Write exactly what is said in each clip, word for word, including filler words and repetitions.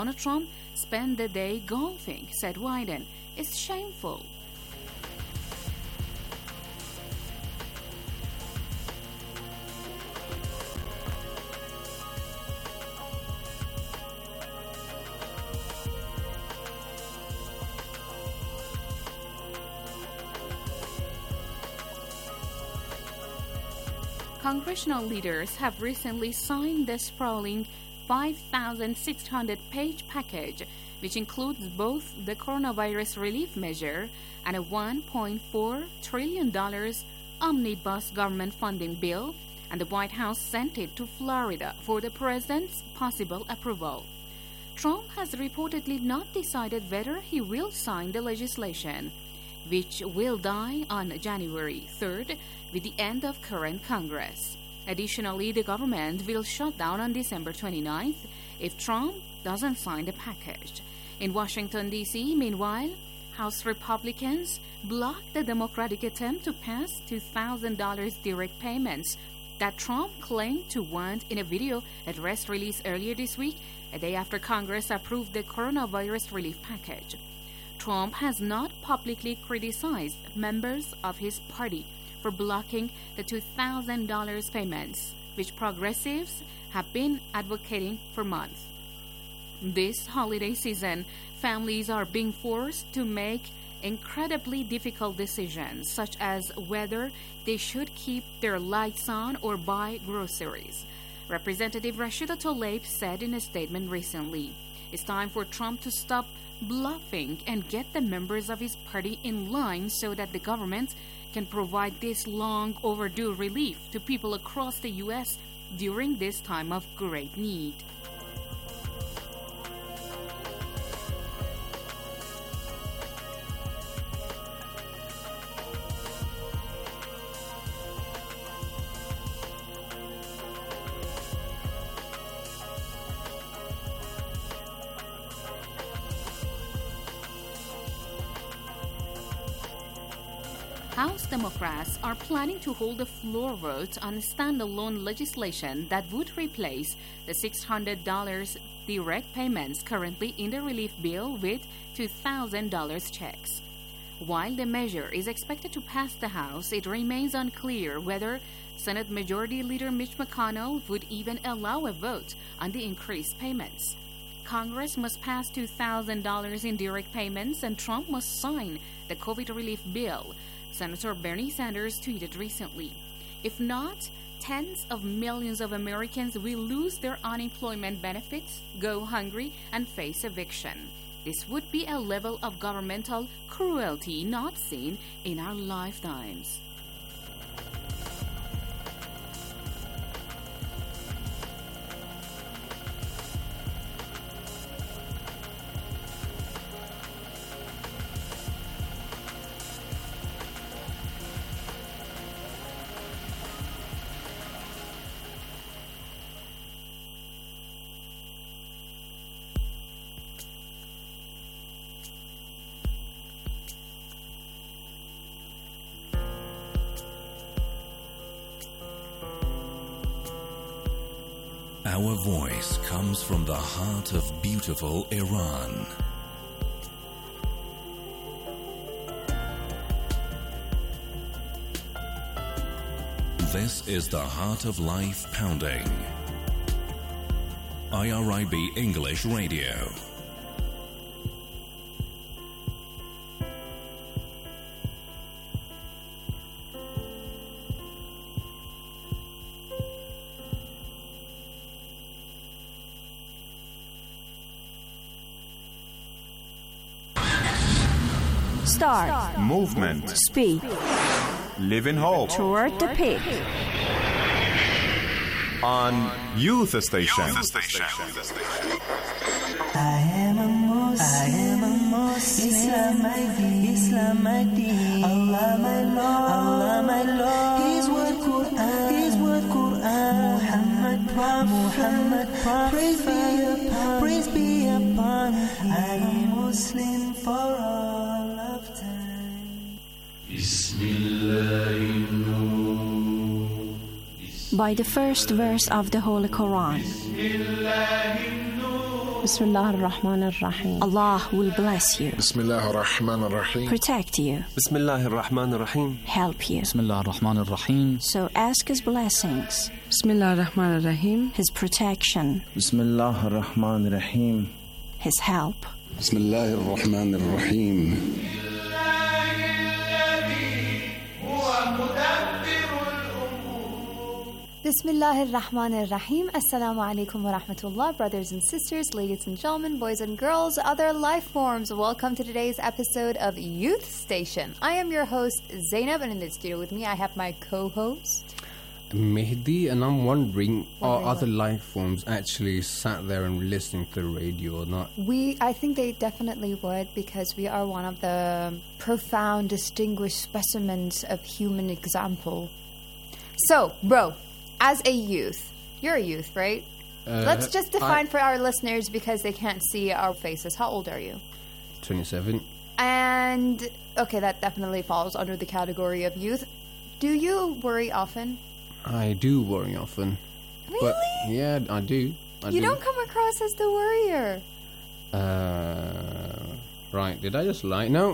Donald Trump spent the day golfing, said Wyden. It's shameful. Congressional leaders have recently signed the sprawling five thousand six hundred page package, which includes both the coronavirus relief measure and a one point four trillion dollars omnibus government funding bill, and the White House sent it to Florida for the president's possible approval. Trump has reportedly not decided whether he will sign the legislation, which will die on January third with the end of current Congress. Additionally, the government will shut down on December twenty-ninth if Trump doesn't sign the package. In Washington, D C, meanwhile, House Republicans blocked the Democratic attempt to pass two thousand dollars direct payments that Trump claimed to want in a video address released earlier this week, a day after Congress approved the coronavirus relief package. Trump has not publicly criticized members of his party for blocking the two thousand dollars payments, which progressives have been advocating for months. This holiday season, families are being forced to make incredibly difficult decisions, such as whether they should keep their lights on or buy groceries. Representative Rashida Tlaib said in a statement recently, "It's time for Trump to stop bluffing and get the members of his party in line so that the government can provide this long overdue relief to people across the U S during this time of great need." House Democrats are planning to hold a floor vote on standalone legislation that would replace the six hundred dollars direct payments currently in the relief bill with two thousand dollars checks. While the measure is expected to pass the House, it remains unclear whether Senate Majority Leader Mitch McConnell would even allow a vote on the increased payments. Congress must pass two thousand dollars in direct payments, and Trump must sign the COVID relief bill, Senator Bernie Sanders tweeted recently. If not, tens of millions of Americans will lose their unemployment benefits, go hungry, and face eviction. This would be a level of governmental cruelty not seen in our lifetimes. Our voice comes from the heart of beautiful Iran. This is the Heart of Life Pounding. I R I B English Radio. Start. Movement. Speak. Live in hope. Toward the peak. On Youth Station. Youth Station. I am a Muslim. I am a Muslim. Islam my deen. Islam my deen. Allah my Lord. Allah my Lord. His word Quran. His word Quran. Muhammad Prophet. Muhammad Prophet. Praise be upon. Praise be upon him. I am Muslim for all of time. By the first verse of the Holy Quran. Bismillah ar-Rahman ar-Rahim. Allah will bless you. Bismillah ar-Rahman ar-Rahim. Protect you. Bismillah ar-Rahman ar-Rahim. Help you. Bismillah ar-Rahman ar-Rahim. So ask His blessings. Bismillah ar-Rahman ar-Rahim. His protection. Bismillah ar-Rahman ar-Rahim. His help. Bismillah ar-Rahman ar-Rahim. Bismillah ar-Rahman ar-Rahim. Assalamu alaikum wa rahmatullah, brothers and sisters, ladies and gentlemen, boys and girls, other life forms. Welcome to today's episode of Youth Station. I am your host, Zainab, and in the studio with me I have my co-host, Mehdi, and I'm wondering, are other life forms actually sat there and listening to the radio or not? We, I think they definitely would, because we are one of the profound, distinguished specimens of human example. So, bro, as a youth, you're a youth, right? Uh, Let's just define I, for our listeners, because they can't see our faces. How old are you? twenty-seven. And, okay, that definitely falls under the category of youth. Do you worry often? I do worry often. Really? But, yeah, I do. I you do. don't come across as the worrier. Uh, right, did I just lie? No.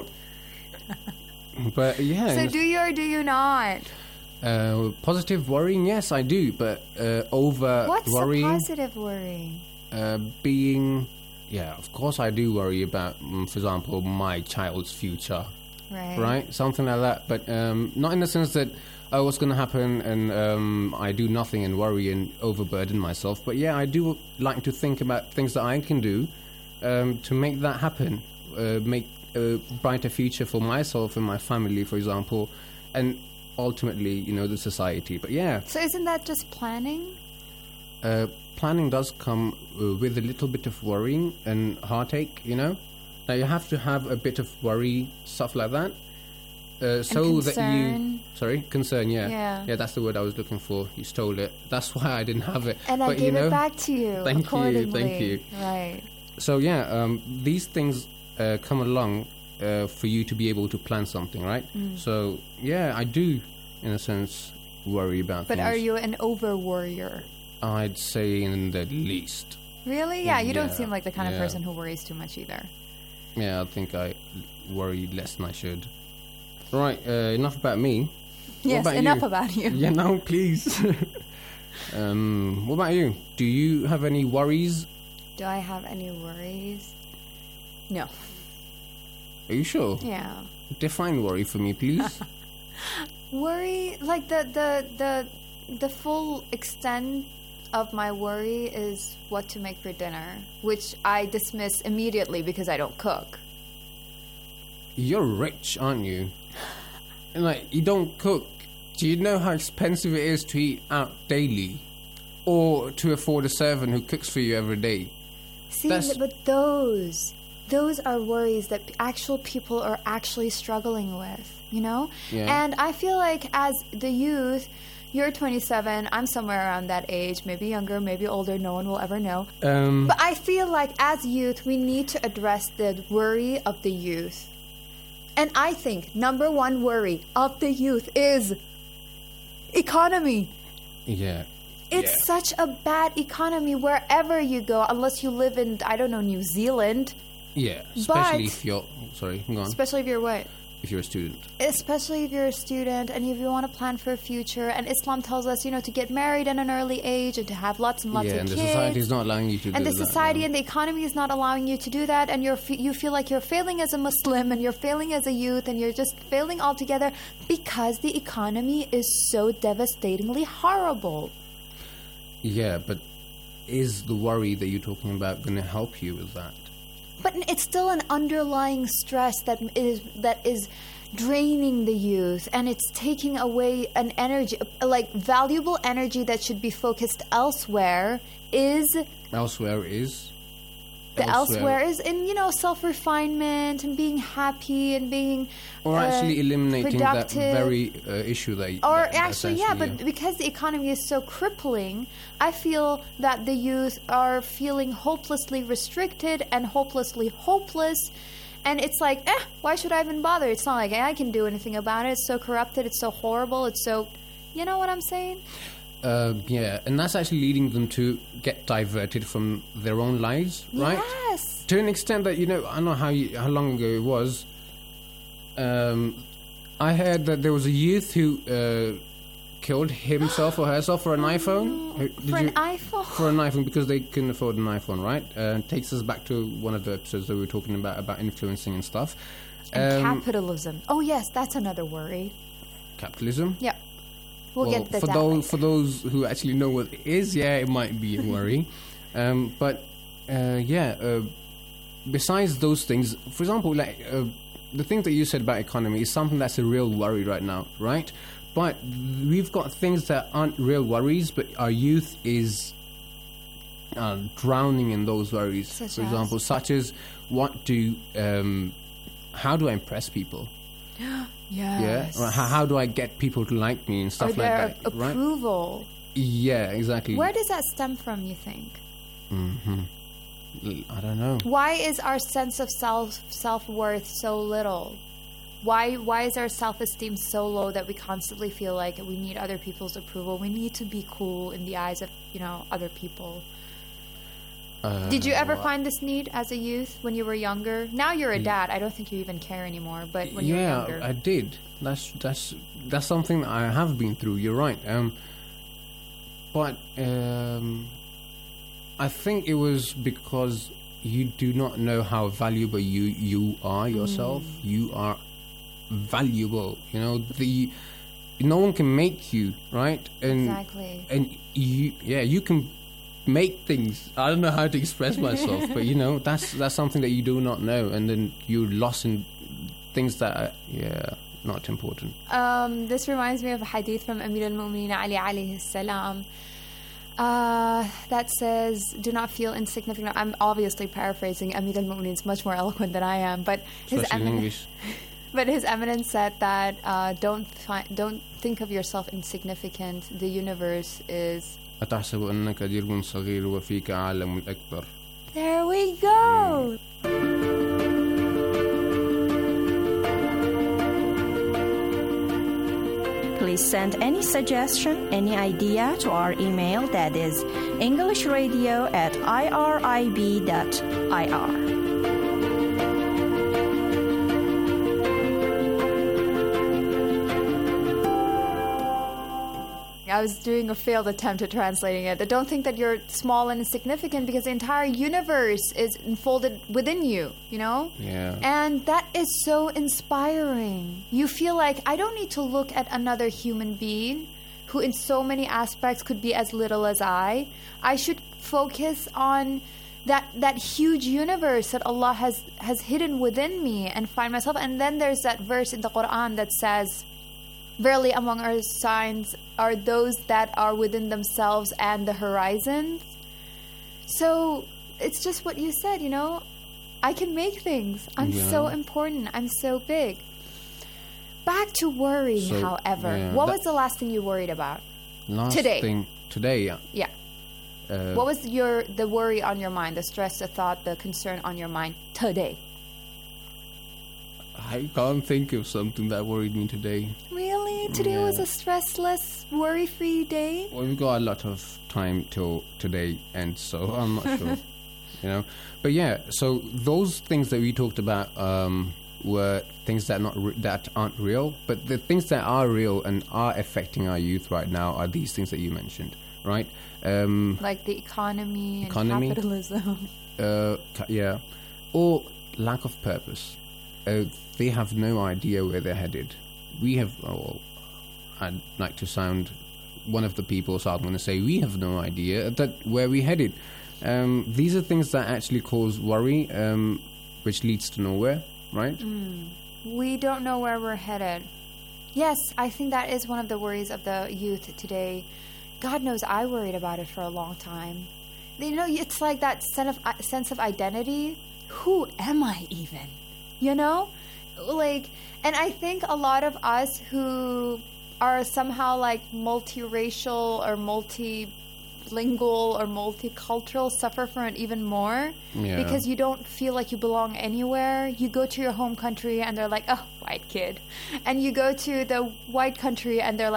But, yeah. So do you or do you not? Uh, positive worrying, yes, I do, but uh, over What's worrying... What's a positive worrying? Uh, being... Yeah, of course I do worry about, um, for example, my child's future. Right. Right? Something like that, but um, not in the sense that, oh, what's going to happen, and um, I do nothing and worry and overburden myself. But yeah, I do like to think about things that I can do um, to make that happen, uh, make a brighter future for myself and my family, for example, and ultimately, you know, the society. But yeah. So isn't that just planning? Uh, planning does come uh, with a little bit of worrying and heartache, you know. Now you have to have a bit of worry, stuff like that. Uh, so that you... Sorry? Concern, yeah. yeah. Yeah, that's the word I was looking for. You stole it. That's why I didn't have it. And but, I gave you know, it back to you Thank accordingly. you, thank you. Right. So yeah, um, these things uh, come along Uh, for you to be able to plan something, right? Mm. So, yeah, I do, in a sense, worry about but things. But are you an over-worrier? I'd say in the least. Really? Yeah, you yeah. don't seem like the kind yeah. of person who worries too much either. Yeah, I think I worry less than I should. Right, uh, enough about me. Yes, about enough you? about you. Yeah, no, please. um, what about you? Do you have any worries? Do I have any worries? No. Are you sure? Yeah. Define worry for me, please. Worry, like the, the the the full extent of my worry is what to make for dinner, which I dismiss immediately because I don't cook. You're rich, aren't you? And like, you don't cook. Do you know how expensive it is to eat out daily? Or to afford a servant who cooks for you every day? See, That's... but those... Those are worries that actual people are actually struggling with, you know? Yeah. And I feel like as the youth, you're twenty-seven, I'm somewhere around that age, maybe younger, maybe older, no one will ever know. Um, but I feel like as youth, we need to address the worry of the youth. And I think number one worry of the youth is economy. Yeah. It's yeah. such a bad economy wherever you go, unless you live in, I don't know, New Zealand. Yeah, especially but, if you're... Sorry, go on. Especially if you're what? If you're a student. Especially if you're a student and if you want to plan for a future. And Islam tells us, you know, to get married at an early age and to have lots and lots yeah, of and kids. the society is not allowing you to and do that. And the society no. and the economy is not allowing you to do that. And you're you feel like you're failing as a Muslim and you're failing as a youth and you're just failing altogether because the economy is so devastatingly horrible. Yeah, but is the worry that you're talking about going to help you with that? But it's still an underlying stress that is that is draining the youth, and it's taking away an energy, like valuable energy that should be focused elsewhere. Is elsewhere is the elsewhere, elsewhere is in, you know, self-refinement and being happy and being or actually uh, eliminating productive. that very uh, issue that or that, actually yeah but yeah. because the economy is so crippling, I feel that the youth are feeling hopelessly restricted and hopelessly hopeless, and it's like, eh, why should I even bother? It's not like I can do anything about it. It's so corrupted, it's so horrible, it's so, you know what I'm saying? Uh, yeah, and that's actually leading them to get diverted from their own lives, right? Yes. To an extent that, you know, I don't know how you, how long ago it was. Um, I heard that there was a youth who uh, killed himself or herself for an iPhone. Did For an you- iPhone? For an iPhone, because they couldn't afford an iPhone, right? Uh, it takes us back to one of the episodes that we were talking about, about influencing and stuff. And Um, capitalism. Oh, yes, that's another worry. capitalism? Yeah. We'll, Well, get to for that those later. for those who actually know what it is, yeah, it might be a worry. um, but uh, yeah, uh, besides those things, for example, like uh, the thing that you said about economy is something that's a real worry right now, right? But we've got things that aren't real worries, but our youth is uh, drowning in those worries. Such for as? example, such as what do um, how do I impress people? Yes. Yeah, or how, how do I get people to like me and stuff Or their like that, right? approval. Yeah, exactly. Where does that stem from, you think? hmm I don't know. Why is our sense of self self-worth so little? Why why is our self-esteem so low that we constantly feel like we need other people's approval? We need to be cool in the eyes of, you know, other people. Uh, Did you ever well, find this need as a youth when you were younger? Now you're a dad. I don't think you even care anymore. But when you were yeah, younger, I did. That's that's that's something that I have been through. You're right. Um, but um, I think it was because you do not know how valuable you you are yourself. Mm. You are valuable. You know, the no one can make you, right? And Exactly. and you yeah you can make things. I don't know how to express myself, but you know, that's that's something that you do not know, and then you're lost in things that are, yeah, not important. Um, this reminds me of a hadith from Amir al-Mu'mineen Ali alayhi salam uh, that says, do not feel insignificant. I'm obviously paraphrasing. Amir al-Mu'mineen is much more eloquent than I am, but his, Especially in emin- English. but his eminence said that uh, don't, fi- don't think of yourself insignificant. The universe is... أتحسب أنك درب صغير وفيك عالم الأكبر. There we go! Please send any suggestion, any idea to our email, that is englishradio at irib dot ir. I was doing a failed attempt at translating it. Don't think that you're small and insignificant because the entire universe is enfolded within you, you know? Yeah. And that is so inspiring. You feel like I don't need to look at another human being who in so many aspects could be as little as I. I should focus on that that huge universe that Allah has, has hidden within me and find myself. And then there's that verse in the Quran that says, verily among our signs are those that are within themselves and the horizons. So it's just what you said, you know, I can make things. I'm Yeah. so important. I'm so big. Back to worry, So, however. yeah, what that- was the last thing you worried about? Last Today. thing today, yeah. Yeah. Uh, What was your the worry on your mind, the stress, the thought, the concern on your mind today? I can't think of something that worried me today. Really? Today was Yeah. a stressless, worry-free day? Well, we've got a lot of time till today, and so I'm not sure, you know. But yeah, so those things that we talked about um, were things that not re- that aren't real. But the things that are real and are affecting our youth right now are these things that you mentioned, right? Um, Like the economy and Economy. capitalism. uh, ca- yeah, or lack of purpose. Uh, they have no idea where they're headed. We have, oh, I'd like to sound one of the people, so I'm going to say we have no idea that where we're headed. Um, these are things that actually cause worry, um, which leads to nowhere, right? Mm. We don't know where we're headed. Yes, I think that is one of the worries of the youth today. God knows I worried about it for a long time. You know, it's like that sense of, uh, sense of identity. Who am I even? You know? Like, and I think a lot of us who are somehow like multiracial or multilingual or multicultural suffer from it even more. Yeah. Because you don't feel like you belong anywhere. You go to your home country and they're like, oh, white kid. And you go to the white country and they're like, ugh,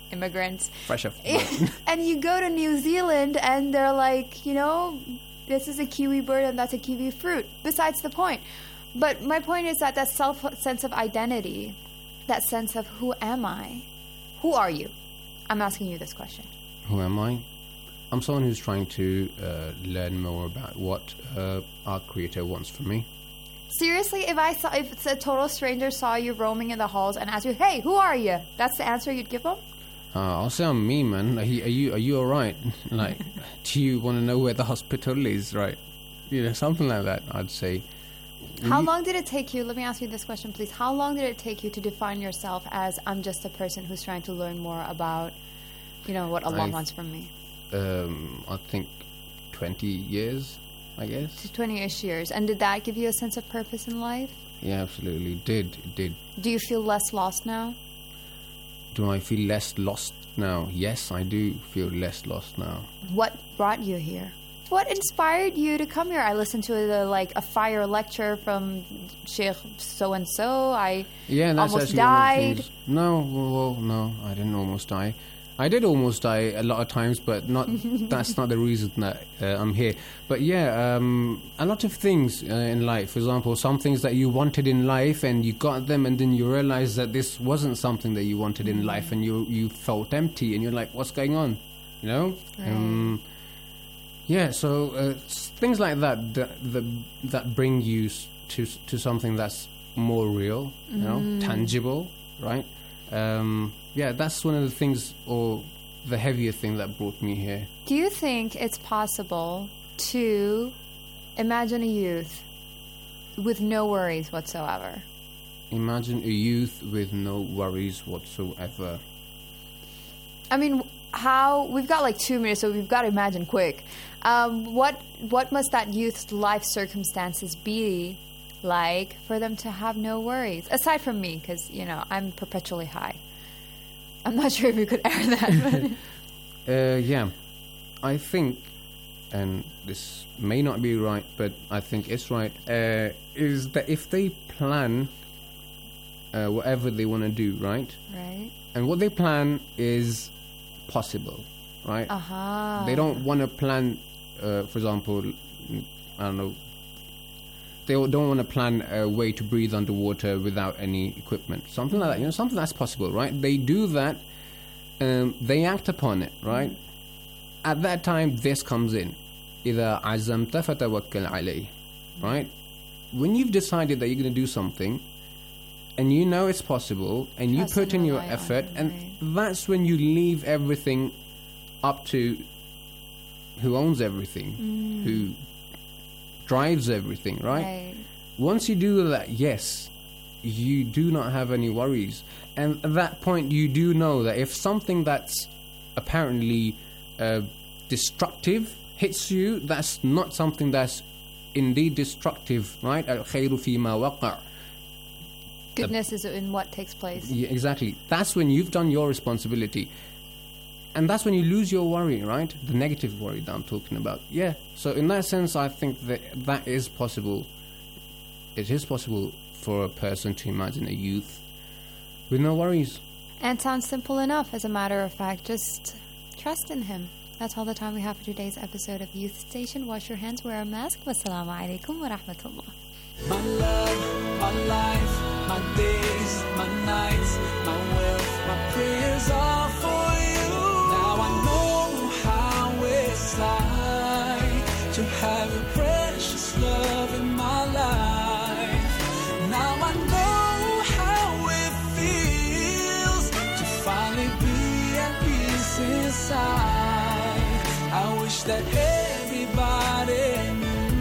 immigrants. Fresh off. And you go to New Zealand and they're like, you know, this is a kiwi bird and that's a kiwi fruit. Besides the point. But my point is that that self sense of identity, that sense of who am I? Who are you? I'm asking you this question. Who am I? I'm someone who's trying to uh, learn more about what uh, our Creator wants from me. Seriously, if I saw, if a total stranger saw you roaming in the halls and asked you, "Hey, who are you?" That's the answer you'd give them? Uh, I'll say I'm me, man. Are you are you, are you all right? Like, do you want to know where the hospital is, right? You know, something like that, I'd say. How long did it take you, let me ask you this question, please. How long did it take you to define yourself as, I'm just a person who's trying to learn more about, you know, what Allah I've, wants from me? Um, I think twenty years, I guess. twenty-ish years. And did that give you a sense of purpose in life? Yeah, absolutely. Did. It did. Do you feel less lost now? Do I feel less lost now? Yes, I do feel less lost now. What brought you here? What inspired you to come here? I listened to the, like a fire lecture from Sheikh so and so. I yeah, that's almost actually died. One of the things. No, well, no, I didn't almost die. I did almost die a lot of times, but not. That's not the reason that uh, I'm here. But yeah, um, a lot of things uh, in life. For example, some things that you wanted in life and you got them, and then you realize that this wasn't something that you wanted in life, and you you felt empty, and you're like, "What's going on?" You know. Right. Um, Yeah, so uh, things like that, that that that bring you to to something that's more real, you know, Mm. tangible, right? Um, yeah, that's one of the things, or the heavier thing that brought me here. Do you think it's possible to imagine a youth with no worries whatsoever? Imagine a youth with no worries whatsoever. I mean, how we've got like two minutes, so we've got to imagine quick. Um, what what must that youth's life circumstances be like for them to have no worries? Aside from me, because you know I'm perpetually high. I'm not sure if we could air that. But uh, yeah, I think, and this may not be right, but I think it's right. Uh, is that if they plan uh, whatever they want to do, right? Right. And what they plan is possible, right? Uh-huh. They don't want to plan, uh, for example, I don't know, they don't want to plan a way to breathe underwater without any equipment. Something like that, you know, something that's possible, right? They do that, um, they act upon it, right? Mm. At that time, this comes in. إِذَا عَزَمْتَ فَتَوَكَّلْ عَلَيْهِ, right? When you've decided that you're going to do something, and you know it's possible, and you Trust put and in your rely on effort, him, and right. that's when you leave everything up to who owns everything, Mm. who drives everything, right? Right. Once you do that, yes, you do not have any worries. And at that point, you do know that if something that's apparently uh, destructive hits you, that's not something that's indeed destructive, right? Al-khayru fima waqa'. Goodness is in what takes place. Yeah, exactly. That's when you've done your responsibility. And that's when you lose your worry, right? The negative worry that I'm talking about. Yeah. So in that sense, I think that that is possible. It is possible for a person to imagine a youth with no worries. And it sounds simple enough, as a matter of fact. Just trust in him. That's all the time we have for today's episode of Youth Station. Wash your hands, wear a mask. Wassalamu alaikum wa rahmatullah. My love, my life, my days, my nights, my wealth, my prayers are for you. Now I know how it's like to have your precious love in my life. Now I know how it feels to finally be at peace inside. I wish that everybody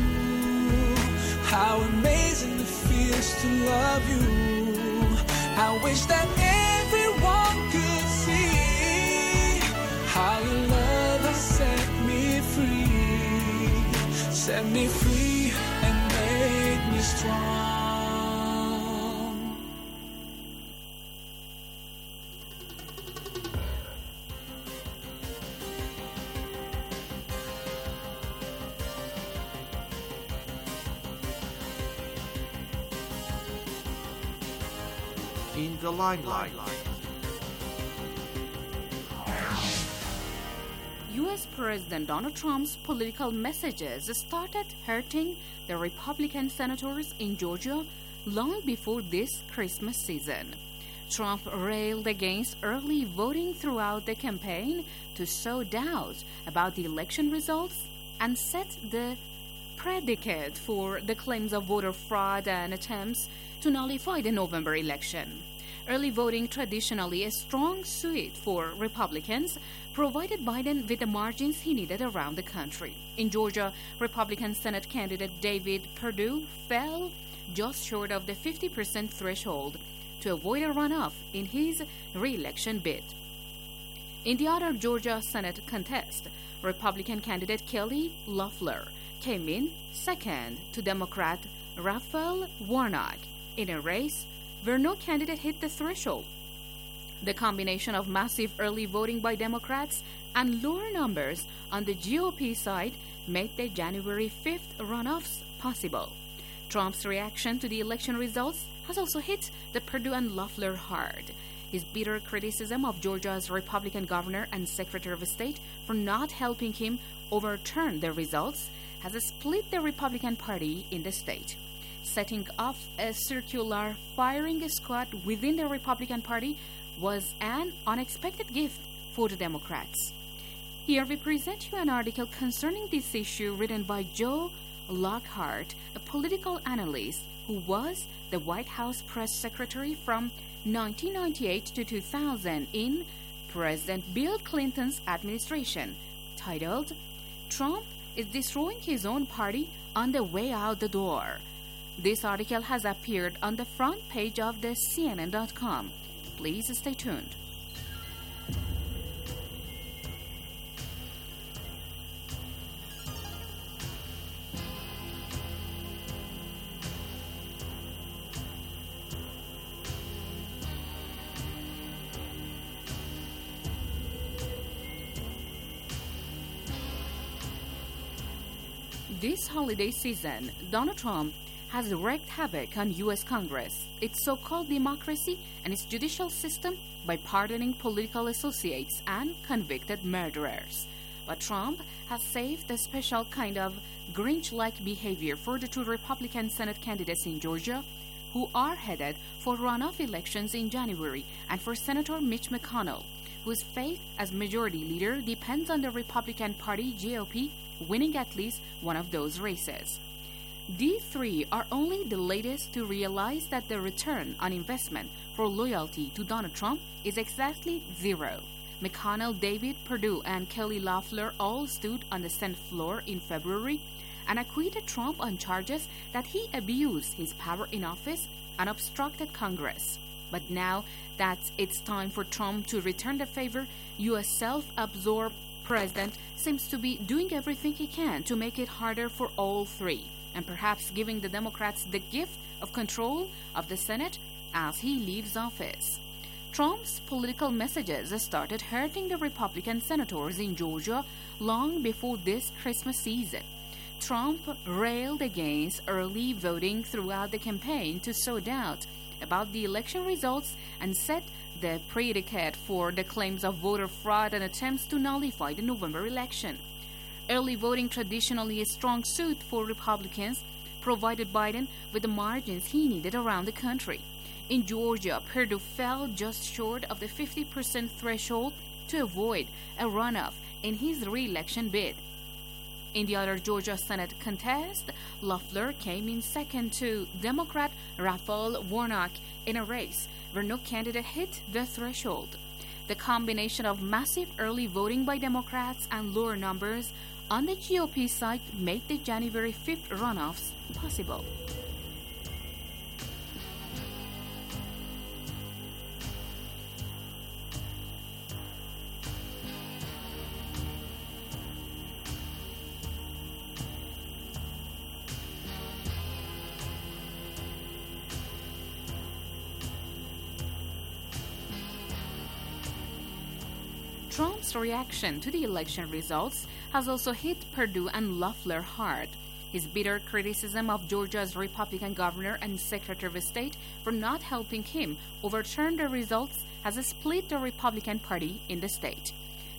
knew how amazing it feels to love you. I wish that everyone could see how your love has set me free, set me free and made me strong. In the limelight. U S President Donald Trump's political messages started hurting the Republican senators in Georgia long before this Christmas season. Trump railed against early voting throughout the campaign to sow doubt about the election results and set the predicate for the claims of voter fraud and attempts to nullify the November election. Early voting, traditionally a strong suit for Republicans, provided Biden with the margins he needed around the country. In Georgia, Republican Senate candidate David Perdue fell just short of the fifty percent threshold to avoid a runoff in his re-election bid. In the other Georgia Senate contest, Republican candidate Kelly Loeffler came in second to Democrat Raphael Warnock in a race where no candidate hit the threshold. The combination of massive early voting by Democrats and lower numbers on the G O P side made the January fifth runoffs possible. Trump's reaction to the election results has also hit the Perdue and Loeffler hard. His bitter criticism of Georgia's Republican governor and Secretary of State for not helping him overturn the results has split the Republican Party in the state. Setting off a circular firing squad within the Republican Party was an unexpected gift for the Democrats. Here we present you an article concerning this issue written by Joe Lockhart, a political analyst who was the White House press secretary from nineteen ninety-eight to two thousand in President Bill Clinton's administration, titled, "Trump is Destroying His Own Party on the Way Out the Door." This article has appeared on the front page of the C N N dot com. Please stay tuned. This holiday season, Donald Trump has wreaked havoc on U S Congress, its so-called democracy, and its judicial system by pardoning political associates and convicted murderers. But Trump has saved a special kind of Grinch-like behavior for the two Republican Senate candidates in Georgia who are headed for runoff elections in January, and for Senator Mitch McConnell, whose fate as majority leader depends on the Republican Party G O P winning at least one of those races. These three are only the latest to realize that the return on investment for loyalty to Donald Trump is exactly zero. McConnell, David Perdue, and Kelly Loeffler all stood on the Senate floor in February and acquitted Trump on charges that he abused his power in office and obstructed Congress. But now that it's time for Trump to return the favor, U S self-absorbed president seems to be doing everything he can to make it harder for all three, and perhaps giving the Democrats the gift of control of the Senate as he leaves office. Trump's political messages started hurting the Republican senators in Georgia long before this Christmas season. Trump railed against early voting throughout the campaign to sow doubt about the election results and set the predicate for the claims of voter fraud and attempts to nullify the November election. Early voting, traditionally a strong suit for Republicans, provided Biden with the margins he needed around the country. In Georgia, Perdue fell just short of the fifty percent threshold to avoid a runoff in his re-election bid. In the other Georgia Senate contest, Loeffler came in second to Democrat Raphael Warnock in a race where no candidate hit the threshold. The combination of massive early voting by Democrats and lower numbers on the G O P side made the January fifth runoffs possible. Trump's reaction to the election results has also hit Perdue and Loeffler hard. His bitter criticism of Georgia's Republican governor and Secretary of State for not helping him overturn the results has split the Republican Party in the state.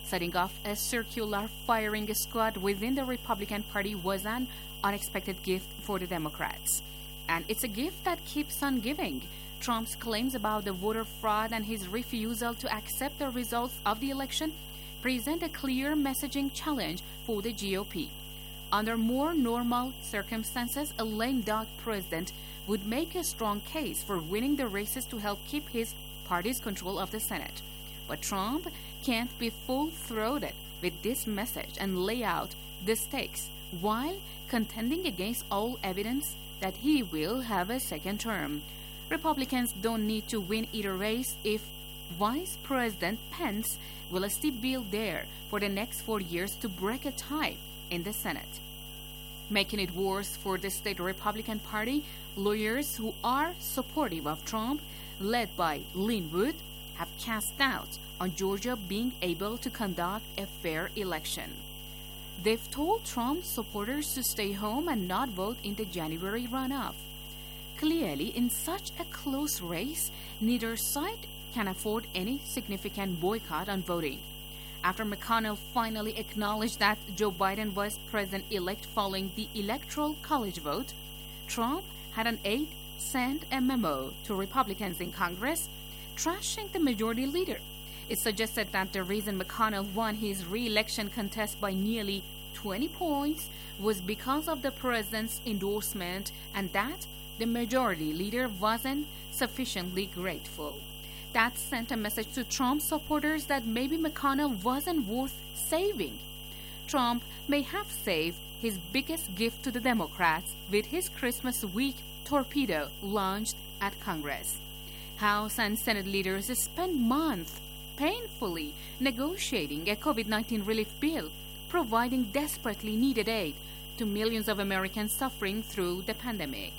Setting off a circular firing squad within the Republican Party was an unexpected gift for the Democrats. And it's a gift that keeps on giving. Trump's claims about the voter fraud and his refusal to accept the results of the election present a clear messaging challenge for the G O P. Under more normal circumstances, a lame duck president would make a strong case for winning the races to help keep his party's control of the Senate. But Trump can't be full-throated with this message and lay out the stakes while contending against all evidence that he will have a second term. Republicans don't need to win either race if Vice President Pence will still be there for the next four years to break a tie in the Senate. Making it worse for the state Republican Party, lawyers who are supportive of Trump, led by Lin Wood, have cast doubt on Georgia being able to conduct a fair election. They've told Trump supporters to stay home and not vote in the January runoff. Clearly, in such a close race, neither side can afford any significant boycott on voting. After McConnell finally acknowledged that Joe Biden was president-elect following the Electoral College vote, Trump had an aide send a memo to Republicans in Congress trashing the majority leader. It suggested that the reason McConnell won his re-election contest by nearly twenty points was because of the president's endorsement and that the majority leader wasn't sufficiently grateful. That sent a message to Trump supporters that maybe McConnell wasn't worth saving. Trump may have saved his biggest gift to the Democrats with his Christmas week torpedo launched at Congress. House and Senate leaders spent months painfully negotiating a COVID nineteen relief bill, providing desperately needed aid to millions of Americans suffering through the pandemic.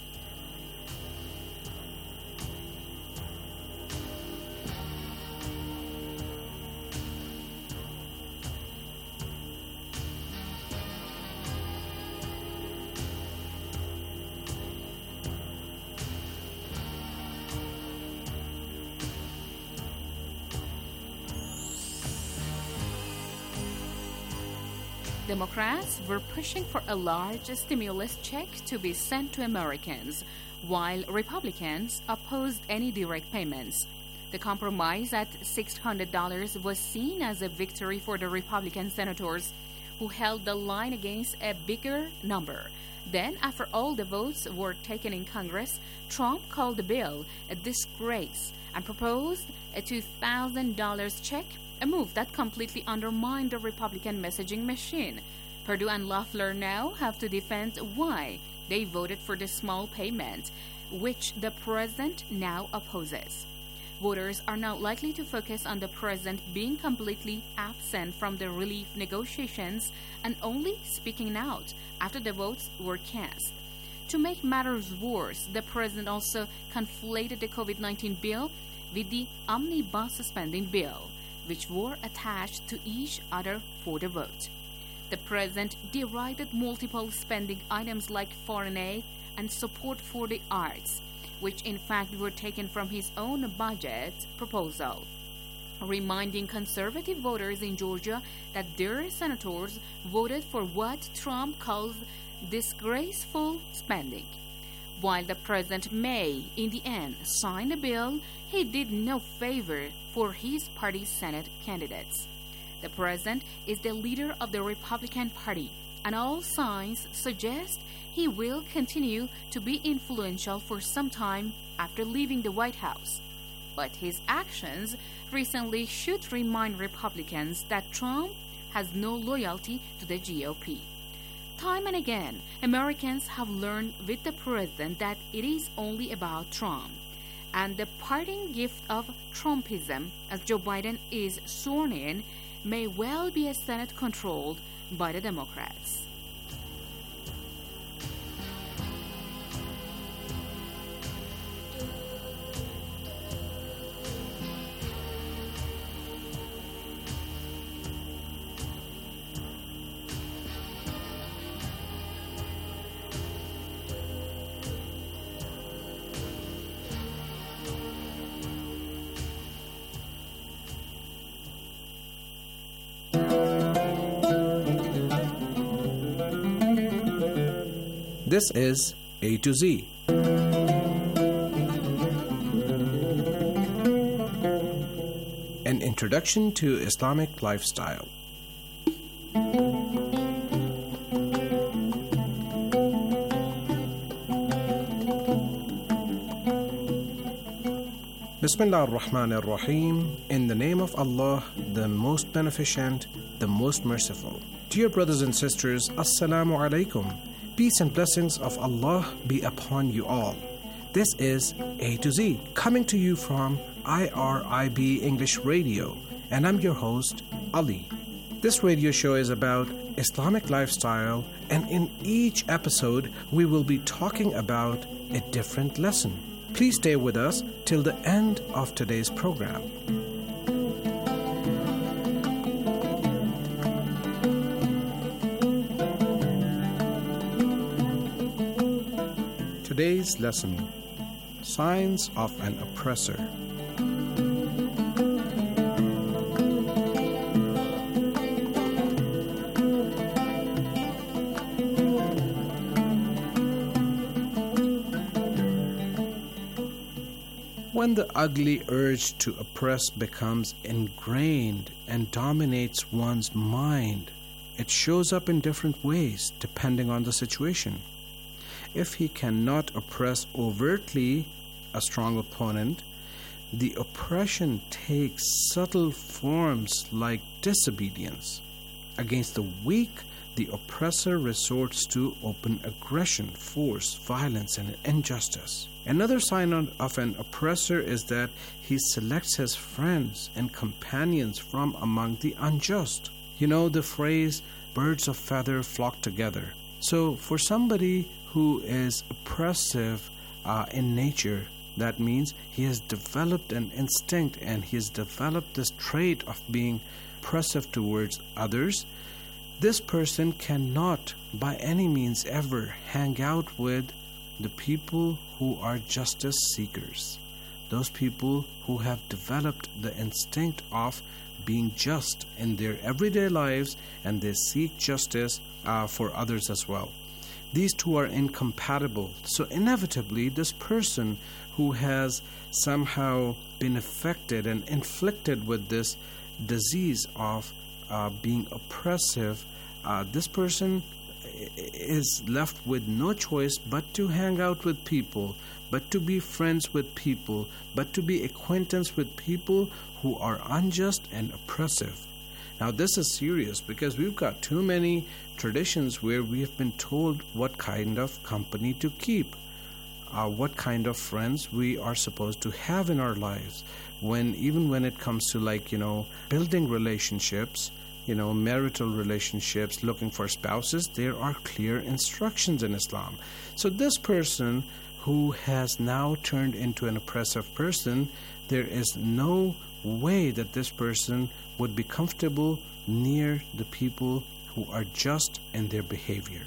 Democrats were pushing for a large stimulus check to be sent to Americans, while Republicans opposed any direct payments. The compromise at six hundred dollars was seen as a victory for the Republican senators, who held the line against a bigger number. Then, after all the votes were taken in Congress, Trump called the bill a disgrace and proposed a two thousand dollars check, a move that completely undermined the Republican messaging machine. Perdue and Loeffler now have to defend why they voted for the small payment, which the president now opposes. Voters are now likely to focus on the president being completely absent from the relief negotiations and only speaking out after the votes were cast. To make matters worse, the president also conflated the COVID nineteen bill with the omnibus spending bill, which were attached to each other for the vote. The president derided multiple spending items like foreign aid and support for the arts, which in fact were taken from his own budget proposal, reminding conservative voters in Georgia that their senators voted for what Trump calls disgraceful spending. While the president may, in the end, sign the bill, he did no favor for his party's Senate candidates. The president is the leader of the Republican Party, and all signs suggest he will continue to be influential for some time after leaving the White House. But his actions recently should remind Republicans that Trump has no loyalty to the G O P. Time and again, Americans have learned with the president that it is only about Trump. And the parting gift of Trumpism, as Joe Biden is sworn in, may well be a Senate controlled by the Democrats. This is A to Z. An introduction to Islamic lifestyle. Bismillah ar-Rahman ar-Rahim. In the name of Allah, the most beneficent, the most merciful. Dear brothers and sisters, Assalamu alaikum. Peace and blessings of Allah be upon you all. This is A to Z, coming to you from I R I B English Radio, and I'm your host, Ali. This radio show is about Islamic lifestyle, and in each episode, we will be talking about a different lesson. Please stay with us till the end of today's program. Today's lesson: Signs of an Oppressor. When the ugly urge to oppress becomes ingrained and dominates one's mind, it shows up in different ways depending on the situation. If he cannot oppress overtly a strong opponent, the oppression takes subtle forms like disobedience. Against the weak, the oppressor resorts to open aggression, force, violence, and injustice. Another sign of an oppressor is that he selects his friends and companions from among the unjust. You know the phrase, birds of feather flock together. So for somebody who is oppressive uh, in nature, that means he has developed an instinct and he has developed this trait of being oppressive towards others. This person cannot by any means ever hang out with the people who are justice seekers, those people who have developed the instinct of being just in their everyday lives, and they seek justice uh, for others as well. These two are incompatible. So inevitably, this person who has somehow been affected and inflicted with this disease of uh, being oppressive, uh, this person is left with no choice but to hang out with people, but to be friends with people, but to be acquaintance with people who are unjust and oppressive. Now this is serious because we've got too many traditions where we have been told what kind of company to keep, uh, what kind of friends we are supposed to have in our lives. When even when it comes to like, you know, building relationships, you know, marital relationships, looking for spouses, there are clear instructions in Islam. So this person who has now turned into an oppressive person, there is no way that this person would be comfortable near the people who are just in their behavior.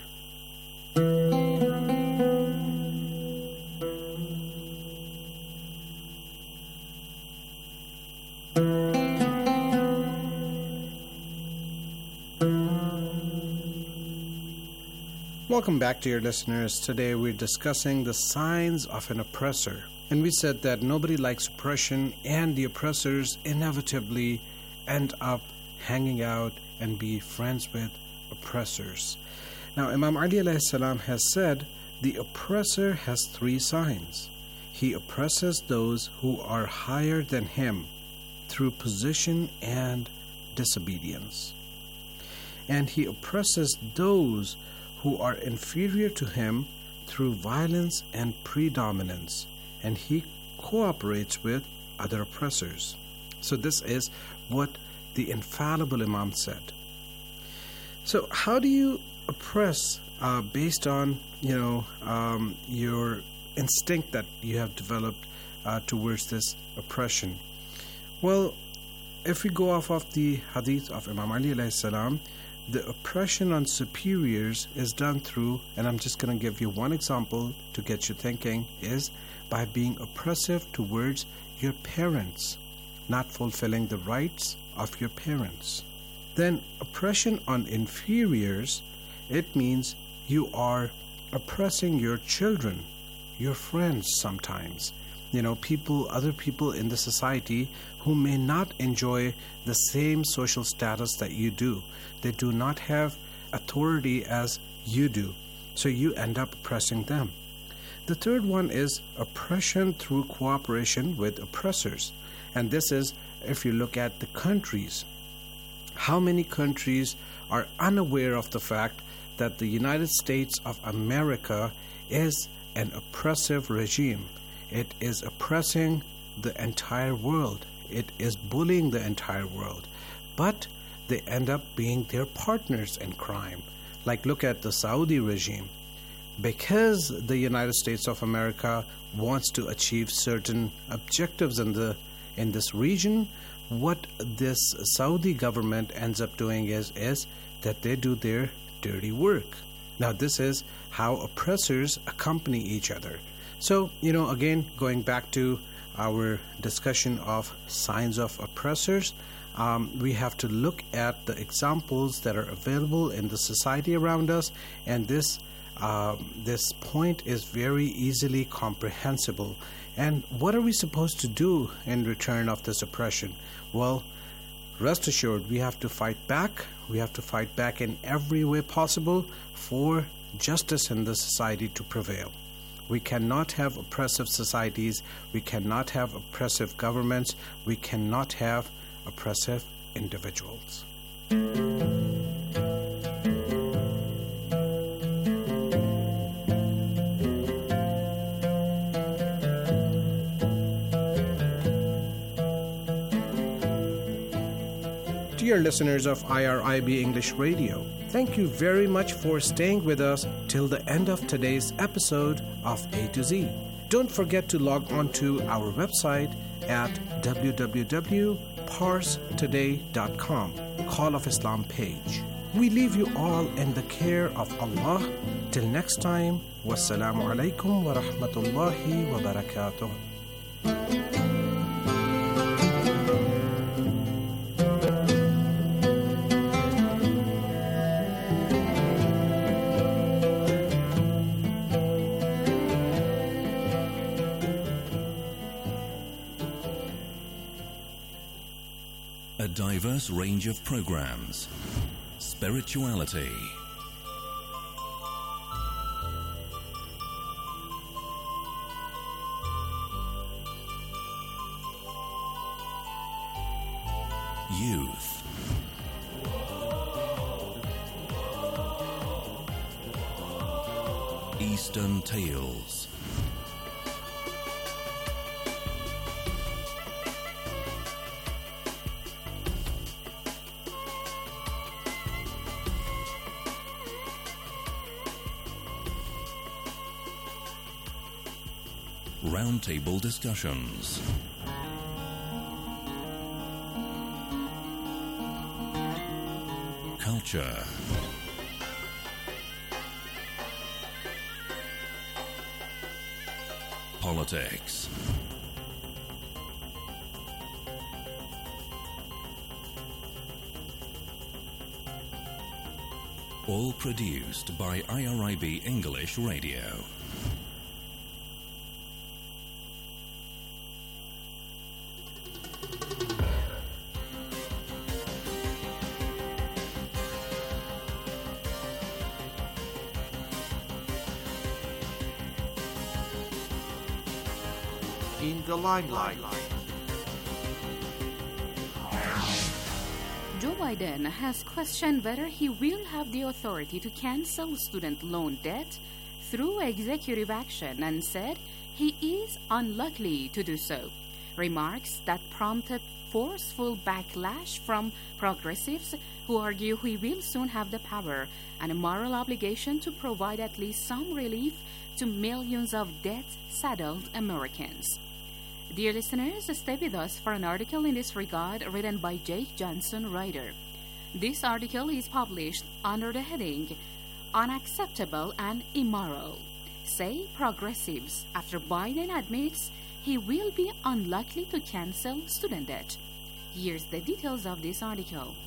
Welcome back, dear listeners. Today we're discussing the signs of an oppressor. And we said that nobody likes oppression, and the oppressors inevitably end up hanging out and be friends with oppressors. Now, Imam Ali alayhi salam has said the oppressor has three signs. He oppresses those who are higher than him through position and disobedience. And he oppresses those who are inferior to him through violence and predominance, and he cooperates with other oppressors. So this is what the infallible Imam said. So how do you oppress uh, based on, you know, um, your instinct that you have developed uh, towards this oppression? Well, if we go off of the hadith of Imam Ali alayhi salam, the oppression on superiors is done through, and I'm just going to give you one example to get you thinking, is by being oppressive towards your parents, not fulfilling the rights of your parents. Then oppression on inferiors, it means you are oppressing your children, your friends sometimes. You know, people, other people in the society who may not enjoy the same social status that you do. They do not have authority as you do. So you end up oppressing them. The third one is oppression through cooperation with oppressors. And this is, if you look at the countries, how many countries are unaware of the fact that the United States of America is an oppressive regime? It is oppressing the entire world. It is bullying the entire world. But they end up being their partners in crime. Like, look at the Saudi regime. Because the United States of America wants to achieve certain objectives in the in this region, what this Saudi government ends up doing is, is that they do their dirty work. Now, this is how oppressors accompany each other. So, you know, again, going back to our discussion of signs of oppressors, um, we have to look at the examples that are available in the society around us, and this uh, this point is very easily comprehensible. And what are we supposed to do in return of this oppression? Well, rest assured, we have to fight back. We have to fight back in every way possible for justice in the society to prevail. We cannot have oppressive societies. We cannot have oppressive governments. We cannot have oppressive individuals. Dear listeners of I R I B English Radio, thank you very much for staying with us till the end of today's episode of A to Z. Don't forget to log on to our website at w w w dot pars today dot com, Call of Islam page. We leave you all in the care of Allah. Till next time, wassalamu alaikum wa rahmatullahi wa barakatuh. A diverse range of programs, spirituality, youth, Eastern tales, roundtable discussions, culture, politics, all produced by I R I B English Radio. In the limelight. Joe Biden has questioned whether he will have the authority to cancel student loan debt through executive action and said he is unlikely to do so. Remarks that prompted forceful backlash from progressives who argue he will soon have the power and a moral obligation to provide at least some relief to millions of debt-saddled Americans. Dear listeners, stay with us for an article in this regard written by Jake Johnson, writer. This article is published under the heading Unacceptable and Immoral. Say progressives after Biden admits he will be unlikely to cancel student debt. Here's the details of this article.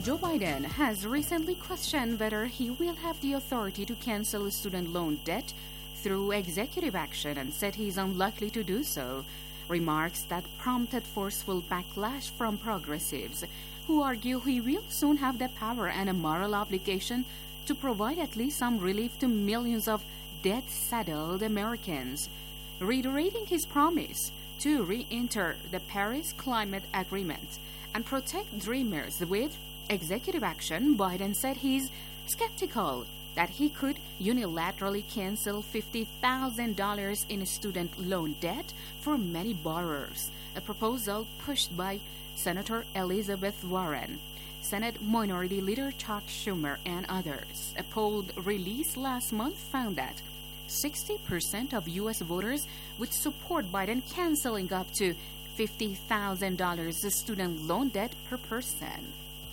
Joe Biden has recently questioned whether he will have the authority to cancel student loan debt through executive action and said he is unlikely to do so. Remarks that prompted forceful backlash from progressives who argue he will soon have the power and a moral obligation to provide at least some relief to millions of debt-saddled Americans. Reiterating his promise to re-enter the Paris Climate Agreement and protect dreamers with executive action, Biden said he's skeptical that he could unilaterally cancel fifty thousand dollars in student loan debt for many borrowers, a proposal pushed by Senator Elizabeth Warren, Senate Minority Leader Chuck Schumer, and others. A poll released last month found that sixty percent of U S voters would support Biden canceling up to fifty thousand dollars student loan debt per person.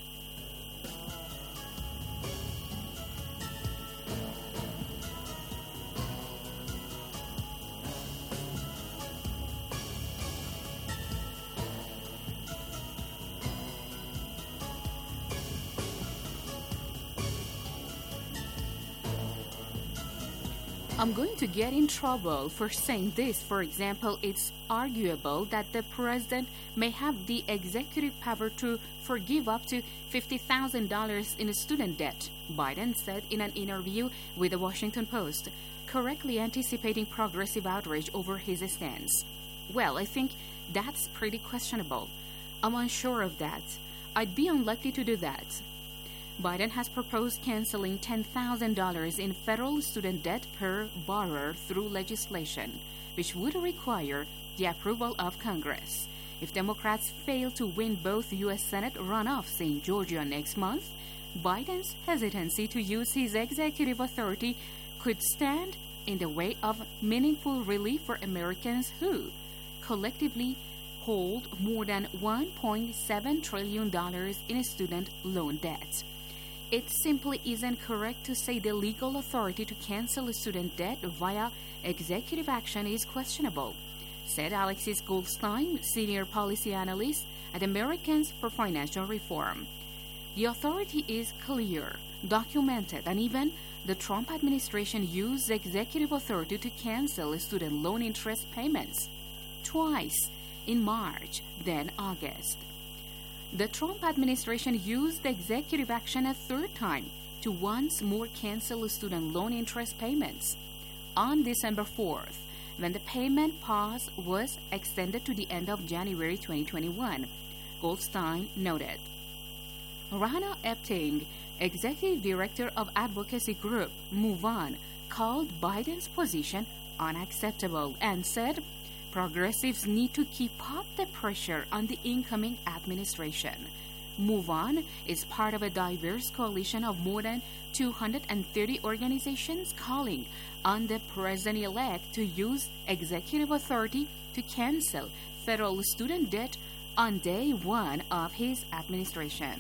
I'm going to get in trouble for saying this. For example, it's arguable that the president may have the executive power to forgive up to fifty thousand dollars in student debt, Biden said in an interview with the Washington Post, correctly anticipating progressive outrage over his stance. Well, I think that's pretty questionable. I'm unsure of that. I'd be unlikely to do that. Biden has proposed canceling ten thousand dollars in federal student debt per borrower through legislation, which would require the approval of Congress. If Democrats fail to win both U S Senate runoffs in Georgia next month, Biden's hesitancy to use his executive authority could stand in the way of meaningful relief for Americans who collectively hold more than one point seven trillion dollars in student loan debt. It simply isn't correct to say the legal authority to cancel student debt via executive action is questionable, said Alexis Goldstein, senior policy analyst at Americans for Financial Reform. The authority is clear, documented, and even the Trump administration used executive authority to cancel student loan interest payments twice, in March, then August. The Trump administration used executive action a third time to once more cancel student loan interest payments. On December fourth, when the payment pause was extended to the end of January twenty twenty-one, Goldstein noted. Rana Epting, executive director of advocacy group MoveOn, called Biden's position unacceptable and said progressives need to keep up the pressure on the incoming administration. MoveOn is part of a diverse coalition of more than two hundred thirty organizations calling on the president-elect to use executive authority to cancel federal student debt on day one of his administration.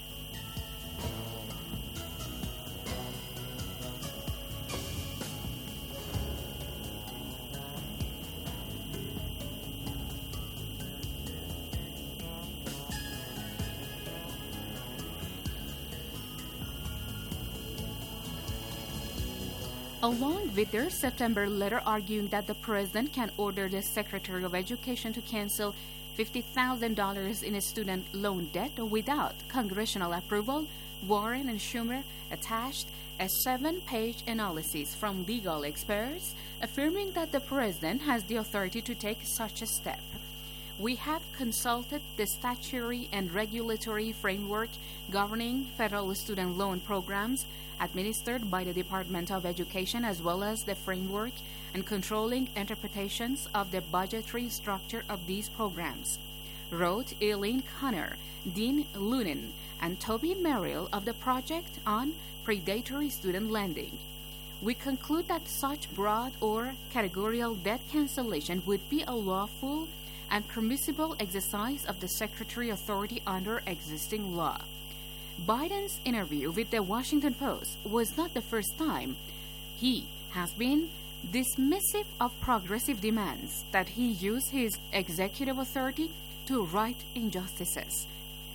Along with their September letter arguing that the president can order the Secretary of Education to cancel fifty thousand dollars in a student loan debt without congressional approval, Warren and Schumer attached a seven-page analysis from legal experts affirming that the president has the authority to take such a step. We have consulted the statutory and regulatory framework governing federal student loan programs administered by the Department of Education, as well as the framework and controlling interpretations of the budgetary structure of these programs, wrote Eileen Connor, Dean Lunin, and Toby Merrill of the Project on Predatory Student Lending. We conclude that such broad or categorical debt cancellation would be a lawful and permissible exercise of the Secretary authority under existing law. Biden's interview with the Washington Post was not the first time he has been dismissive of progressive demands that he use his executive authority to right injustices.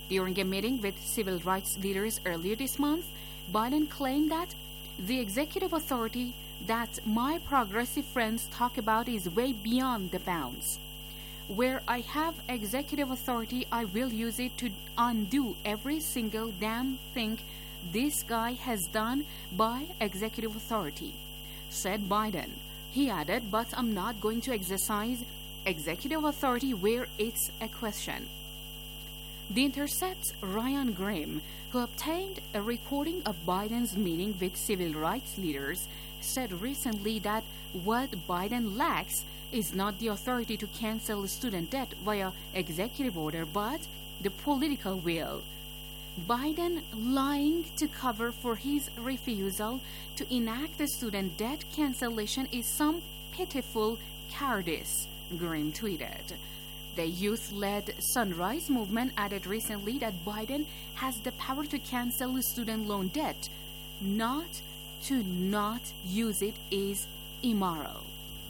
During a meeting with civil rights leaders earlier this month, Biden claimed that the executive authority that my progressive friends talk about is way beyond the bounds. Where I have executive authority, I will use it to undo every single damn thing this guy has done by executive authority, said Biden. He added, but I'm not going to exercise executive authority where it's a question. The Intercept's Ryan Grimm, who obtained a recording of Biden's meeting with civil rights leaders, said recently that what Biden lacks is not the authority to cancel student debt via executive order, but the political will. Biden lying to cover for his refusal to enact the student debt cancellation is some pitiful cowardice, Grimm tweeted. The youth-led Sunrise Movement added recently that Biden has the power to cancel student loan debt. Not to not use it is immoral.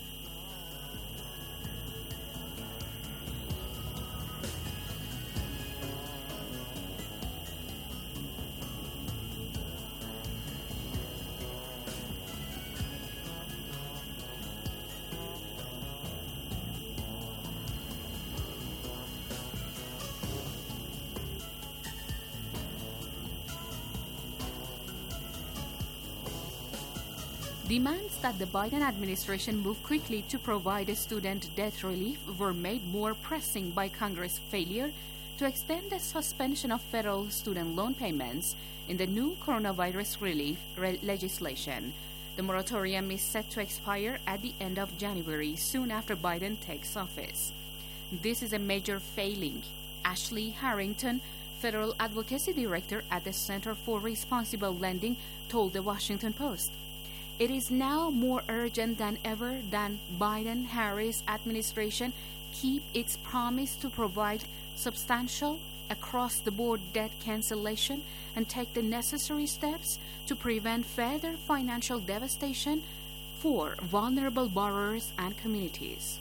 Demands that the Biden administration move quickly to provide student debt relief were made more pressing by Congress' failure to extend the suspension of federal student loan payments in the new coronavirus relief re- legislation. The moratorium is set to expire at the end of January, soon after Biden takes office. This is a major failing, Ashley Harrington, federal advocacy director at the Center for Responsible Lending, told the Washington Post. It is now more urgent than ever that Biden-Harris administration keep its promise to provide substantial across-the-board debt cancellation and take the necessary steps to prevent further financial devastation for vulnerable borrowers and communities.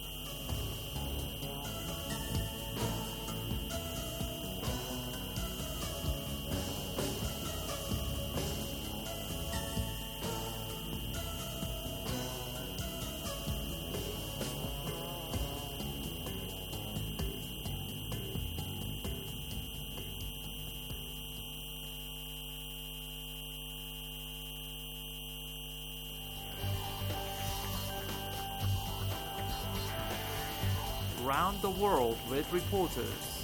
Around the world with reporters.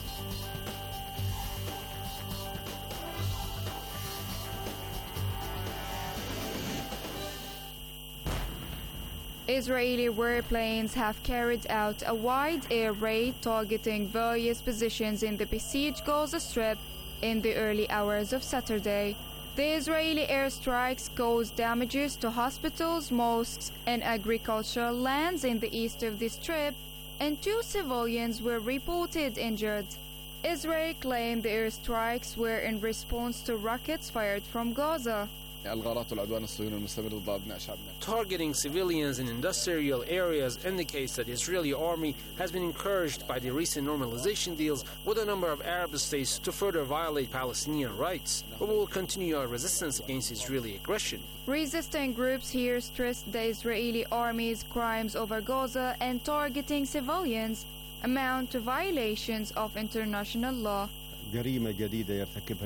Israeli warplanes have carried out a wide air raid targeting various positions in the besieged Gaza Strip in the early hours of Saturday. The Israeli airstrikes caused damages to hospitals, mosques, and agricultural lands in the east of the Strip, and two civilians were reported injured. Israel claimed the airstrikes were in response to rockets fired from Gaza. Targeting civilians in industrial areas indicates that the Israeli army has been encouraged by the recent normalization deals with a number of Arab states to further violate Palestinian rights. But we will continue our resistance against Israeli aggression. Resistant groups here stressed the Israeli army's crimes over Gaza and targeting civilians amount to violations of international law. The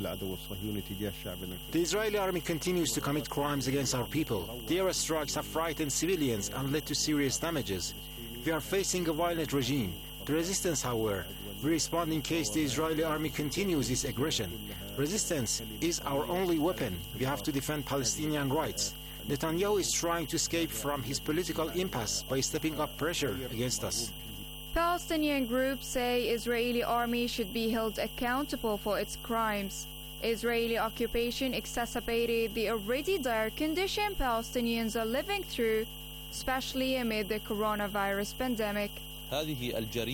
Israeli army continues to commit crimes against our people. The airstrikes have frightened civilians and led to serious damages. We are facing a violent regime. The resistance, however, will respond in case the Israeli army continues its aggression. Resistance is our only weapon. We have to defend Palestinian rights. Netanyahu is trying to escape from his political impasse by stepping up pressure against us. Palestinian groups say Israeli army should be held accountable for its crimes. Israeli occupation exacerbated the already dire condition Palestinians are living through, especially amid the coronavirus pandemic. The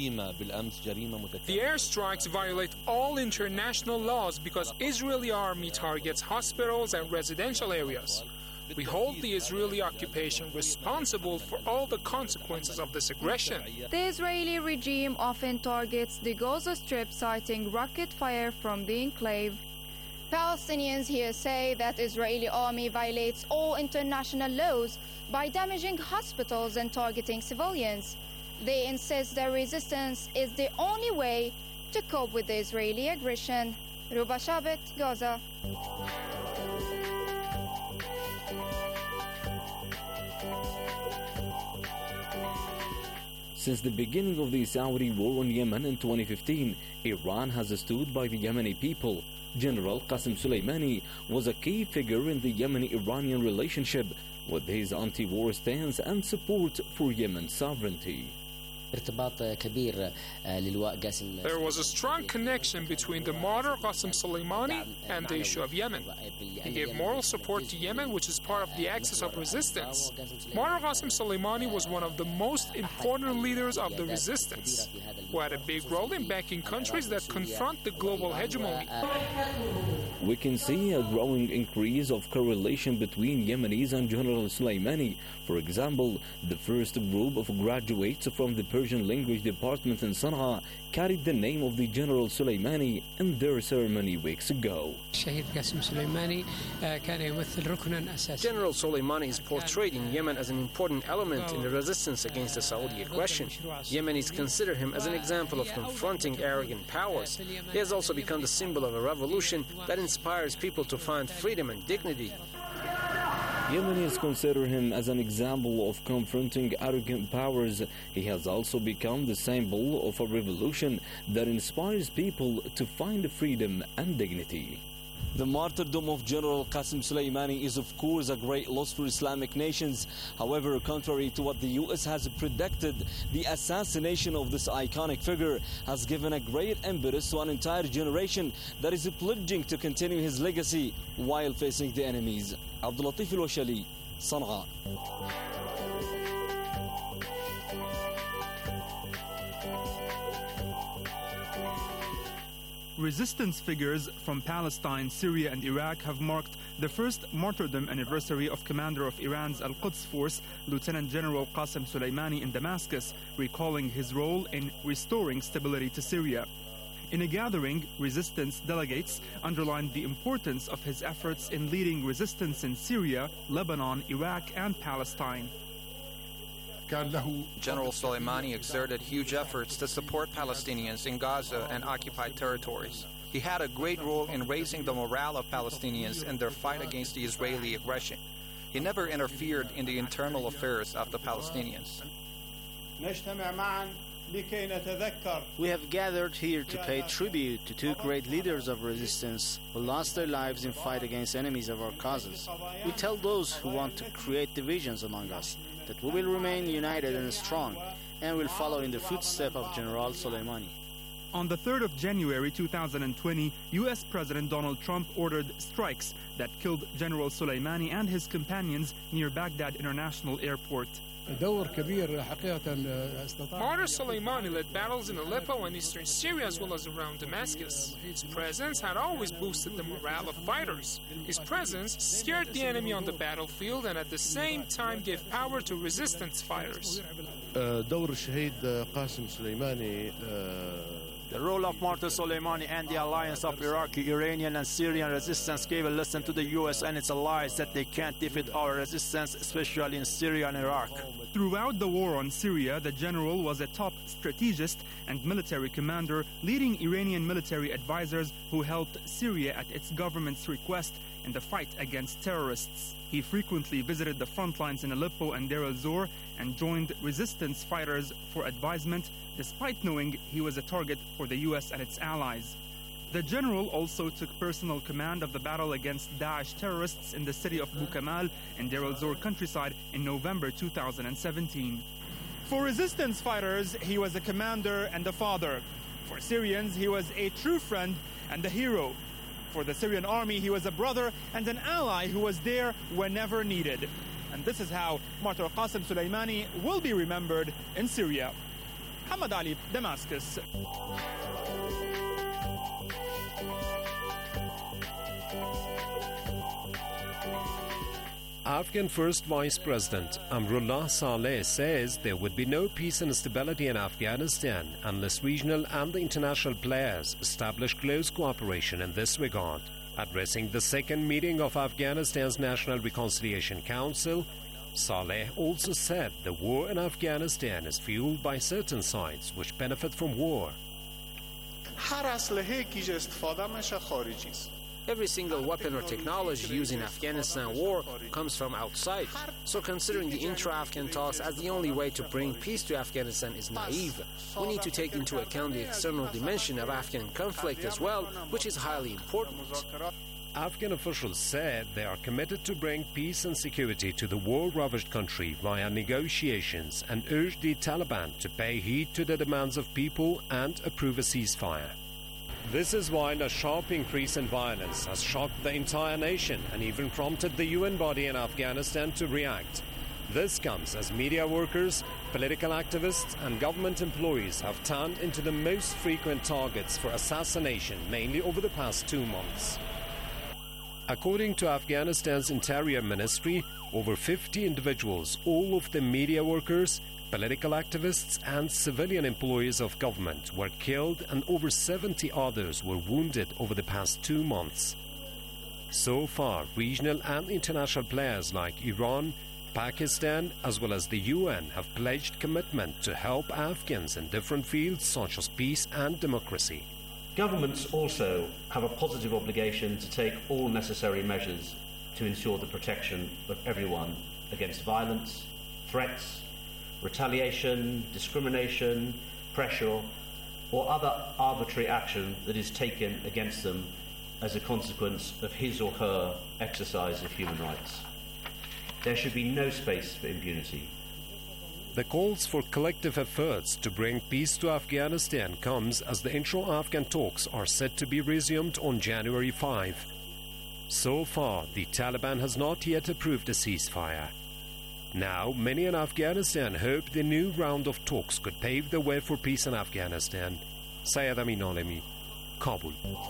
airstrikes violate all international laws because Israeli army targets hospitals and residential areas. We hold the Israeli occupation responsible for all the consequences of this aggression. The Israeli regime often targets the Gaza Strip, citing rocket fire from the enclave. Palestinians here say that Israeli army violates all international laws by damaging hospitals and targeting civilians. They insist that resistance is the only way to cope with the Israeli aggression. Ruba Shabet, Gaza. Since the beginning of the Saudi war on Yemen in twenty fifteen, Iran has stood by the Yemeni people. General Qasem Soleimani was a key figure in the Yemeni-Iranian relationship, with his anti-war stance and support for Yemen's sovereignty. There was a strong connection between the martyr Qasem Soleimani and the issue of Yemen. He gave moral support to Yemen, which is part of the axis of resistance. Martyr Qasem Soleimani was one of the most important leaders of the resistance, who had a big role in backing countries that confront the global hegemony. We can see a growing increase of correlation between Yemenis and General Soleimani. For example, the first group of graduates from the Persian language department in Sana'a carried the name of the General Soleimani in their ceremony weeks ago. General Soleimani is portrayed in Yemen as an important element in the resistance against the Saudi aggression. Yemenis consider him as an example of confronting arrogant powers. He has also become the symbol of a revolution that inspires people to find freedom and dignity. Yemenis consider him as an example of confronting arrogant powers. He has also become the symbol of a revolution that inspires people to find freedom and dignity. The martyrdom of General Qasem Soleimani is of course a great loss for Islamic nations. However, contrary to what the U S has predicted, the assassination of this iconic figure has given a great impetus to an entire generation that is pledging to continue his legacy while facing the enemies. Abdul Latif Al-Washali, Sana'a. Resistance figures from Palestine, Syria and Iraq have marked the first martyrdom anniversary of commander of Iran's Al-Quds Force, Lieutenant General Qasem Soleimani in Damascus, recalling his role in restoring stability to Syria. In a gathering, resistance delegates underlined the importance of his efforts in leading resistance in Syria, Lebanon, Iraq and Palestine. General Soleimani exerted huge efforts to support Palestinians in Gaza and occupied territories. He had a great role in raising the morale of Palestinians in their fight against the Israeli aggression. He never interfered in the internal affairs of the Palestinians. We have gathered here to pay tribute to two great leaders of resistance who lost their lives in fight against enemies of our causes. We tell those who want to create divisions among us that we will remain united and strong and will follow in the footsteps of General Soleimani. On the third of January two thousand twenty, U S President Donald Trump ordered strikes that killed General Soleimani and his companions near Baghdad International Airport. Martyr Soleimani led battles in Aleppo and eastern Syria as well as around Damascus. His presence had always boosted the morale of fighters. His presence scared the enemy on the battlefield and at the same time gave power to resistance fighters. The role of Martyr Soleimani and the alliance of Iraqi, Iranian and Syrian resistance gave a lesson to the U S and its allies that they can't defeat our resistance, especially in Syria and Iraq. Throughout the war on Syria, the general was a top strategist and military commander, leading Iranian military advisors who helped Syria at its government's request in the fight against terrorists. He frequently visited the front lines in Aleppo and Deir el-Zor and joined resistance fighters for advisement, despite knowing he was a target for the U S and its allies. The general also took personal command of the battle against Daesh terrorists in the city of Bukamal in Deir el-Zor countryside in November two thousand seventeen. For resistance fighters, he was a commander and a father. For Syrians, he was a true friend and a hero. For the Syrian army, he was a brother and an ally who was there whenever needed. And this is how Martyr Qasem Soleimani will be remembered in Syria. Hamad Ali, Damascus. Afghan First Vice President Amrullah Saleh says there would be no peace and stability in Afghanistan unless regional and international players establish close cooperation in this regard. Addressing the second meeting of Afghanistan's National Reconciliation Council, Saleh also said the war in Afghanistan is fueled by certain sides which benefit from war. Every single weapon or technology used in Afghanistan war comes from outside. So considering the intra-Afghan talks as the only way to bring peace to Afghanistan is naive. We need to take into account the external dimension of Afghan conflict as well, which is highly important. Afghan officials said they are committed to bring peace and security to the war-ravaged country via negotiations and urged the Taliban to pay heed to the demands of people and approve a ceasefire. This is while a sharp increase in violence has shocked the entire nation and even prompted the U N body in Afghanistan to react. This comes as media workers, political activists and government employees have turned into the most frequent targets for assassination, mainly over the past two months. According to Afghanistan's Interior Ministry, over fifty individuals, all of them media workers, political activists and civilian employees of government, were killed and over seventy others were wounded over the past two months. So far, regional and international players like Iran, Pakistan, as well as the U N have pledged commitment to help Afghans in different fields such as peace and democracy. Governments also have a positive obligation to take all necessary measures to ensure the protection of everyone against violence, threats, retaliation, discrimination, pressure, or other arbitrary action that is taken against them as a consequence of his or her exercise of human rights. There should be no space for impunity. The calls for collective efforts to bring peace to Afghanistan comes as the intra-Afghan talks are set to be resumed on January fifth. So far, the Taliban has not yet approved a ceasefire. Now, many in Afghanistan hope the new round of talks could pave the way for peace in Afghanistan. Syed Amin Alemi, Kabul.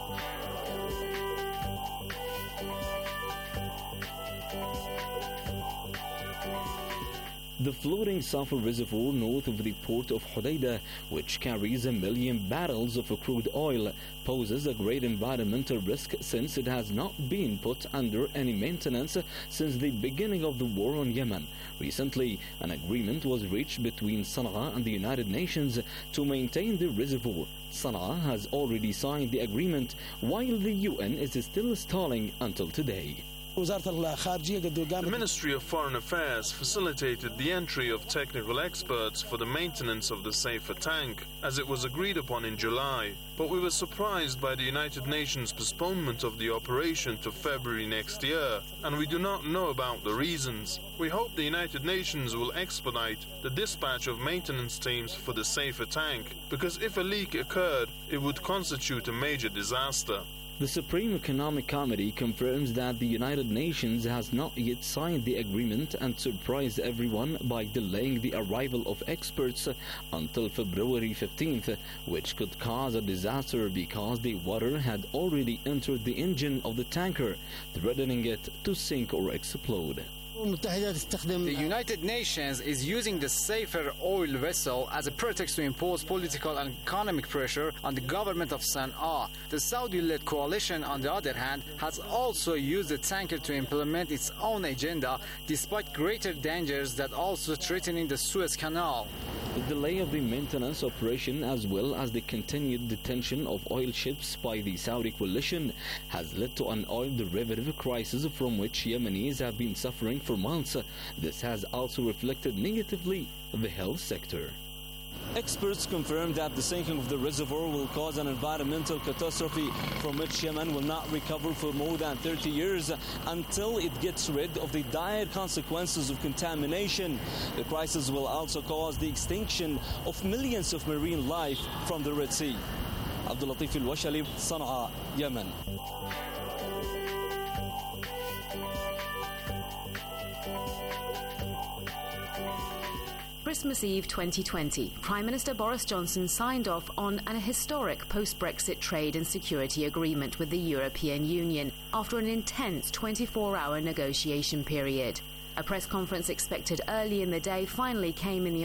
The floating sulfur reservoir north of the port of Hodeidah, which carries a million barrels of crude oil, poses a great environmental risk since it has not been put under any maintenance since the beginning of the war on Yemen. Recently, an agreement was reached between Sana'a and the United Nations to maintain the reservoir. Sana'a has already signed the agreement, while the U N is still stalling until today. The Ministry of Foreign Affairs facilitated the entry of technical experts for the maintenance of the Safer tank, as it was agreed upon in July. But we were surprised by the United Nations postponement of the operation to February next year, and we do not know about the reasons. We hope the United Nations will expedite the dispatch of maintenance teams for the Safer tank, because if a leak occurred, it would constitute a major disaster. The Supreme Economic Committee confirms that the United Nations has not yet signed the agreement and surprised everyone by delaying the arrival of experts until February fifteenth, which could cause a disaster because the water had already entered the engine of the tanker, threatening it to sink or explode. The United Nations is using the Safer oil vessel as a pretext to impose political and economic pressure on the government of Sana'a. The Saudi-led coalition, on the other hand, has also used the tanker to implement its own agenda, despite greater dangers that also threatening the Suez Canal. The delay of the maintenance operation, as well as the continued detention of oil ships by the Saudi coalition, has led to an oil derivative crisis from which Yemenis have been suffering for months. This has also reflected negatively on the health sector. Experts confirm that the sinking of the reservoir will cause an environmental catastrophe from which Yemen will not recover for more than thirty years until it gets rid of the dire consequences of contamination. The crisis will also cause the extinction of millions of marine life from the Red Sea. Abdul Latif Al-Washali, Sana'a, Yemen. Christmas Eve twenty twenty, Prime Minister Boris Johnson signed off on an historic post-Brexit trade and security agreement with the European Union. after an intense twenty-four hour negotiation period. A press conference expected early in the day finally came in the